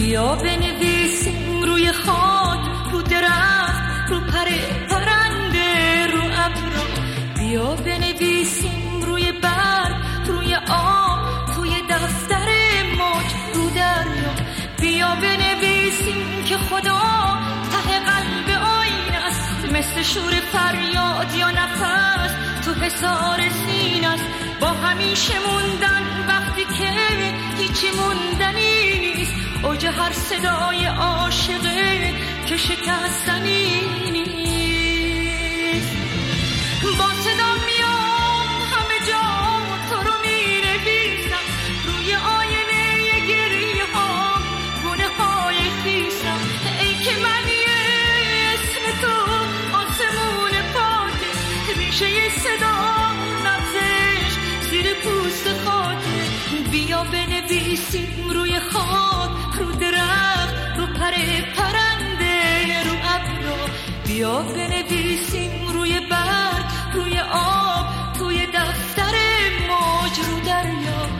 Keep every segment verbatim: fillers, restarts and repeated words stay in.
بیا بنویسیم روی خاک، رو درخت، رو پر پرنده، رو ابر. بیا بنویسیم روی برگ، روی آب، توی دفتر موج، رو دریا. بیا بنویسیم که خدا ته قلب آینه است، مثل شور فریاد یا نفس تو حصار سینه است. با همیشه موندن وقتی که هیچی موندنی نیست، اوج هر صدای عاشقه که شکستنی نیست. با صدا میام همه جا تو رو می‌نویسم، روی آینه گریه ها گونه های خیسم. ای که من اسم تو آسمون پاکه، ریشه صدا نبزش زیر پوست خاکه. بیا بنویسیم روی خاک، رو درخت، رو پر پرنده، رو ابر. بیا بنویسیم روی برگ، روی آب، توی دفتر موج، رو دریا.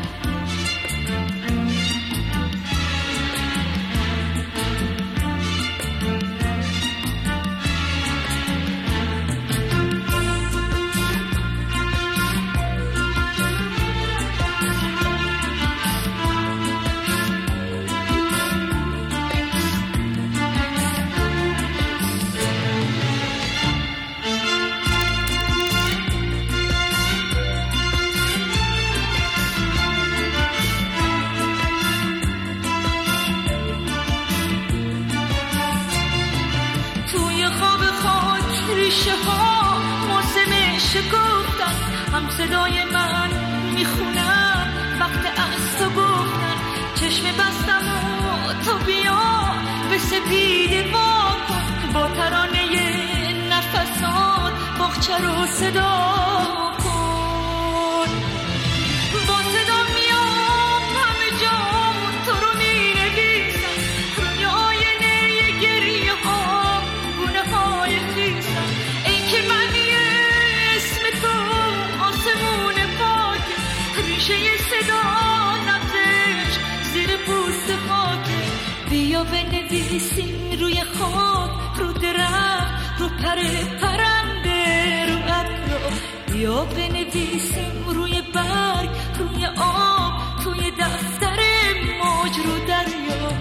هم صدای من میخونم وقت از تو گفتن. چشم بستم و تو بیا به سپیده واکن، با ترانه نفسات باغچه رو صدا کن. با صدا میام همه جا تو رو مینویسم، روی آینه گریه ها گونه های خیسم. ای که من اسم تو آسمون پاک، ریشه صدا نبزش زیر پوست خاکه. بیا بنویسیم روی خاک، رو درخت، رو پر پرنده، رو ابر. بیا بنویسیم روی برگ، روی آب، توی دفتر موج، رو دریا.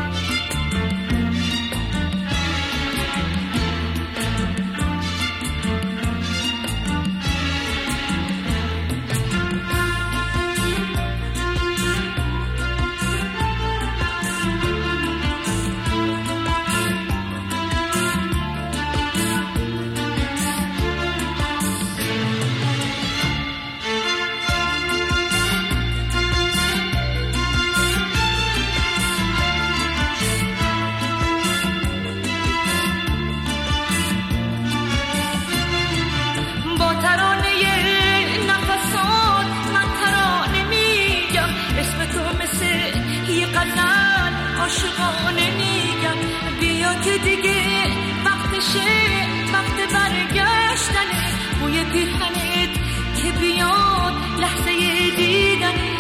عاشقانه میگم بیا که دیگه وقتشه، وقت برگشتنه. بوی پیرهنت که بیاد لحظه دیدنه.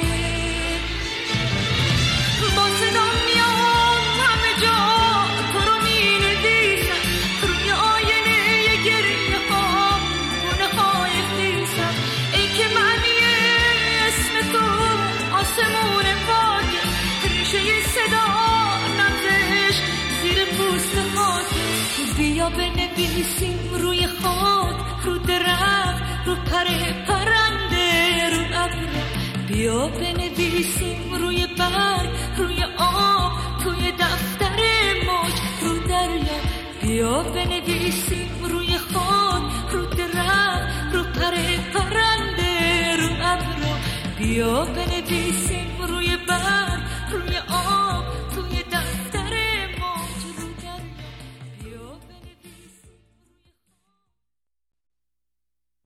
با صدا میام همه جا تو رو مینویسم، روی آینه گریه ها گونه های خیسم. ای که من اسم تو آسمون پاکه، ریشه صدا نبزش زیر پوست خاکه. بیا بنویسیم روی خاک، رو درخت، رو پر پرنده، رو ابر. بیا بنویسیم روی برگ، روی آب، توی دفتر موج، رو دریا. بیا بنویسیم روی خاک، رو درخت، رو پر پرنده، رو ابر. بیا بنویسیم